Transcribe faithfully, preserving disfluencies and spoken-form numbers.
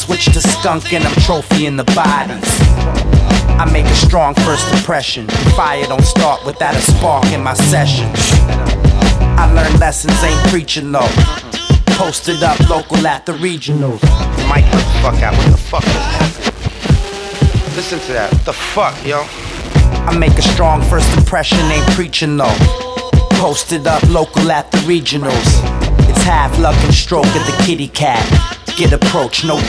switch to skunk and I'm trophying the bodies. I make a strong first impression. Fire don't start without a spark in my sessions. I learned lessons, ain't preaching though. Posted up local at the regionals. Mike, the fuck out. What the fuck is happening? Listen to that. What the fuck, yo? I make a strong first impression, ain't preaching though. Posted up local at the regionals. It's half luck and stroke of the kitty cat. Get approach, no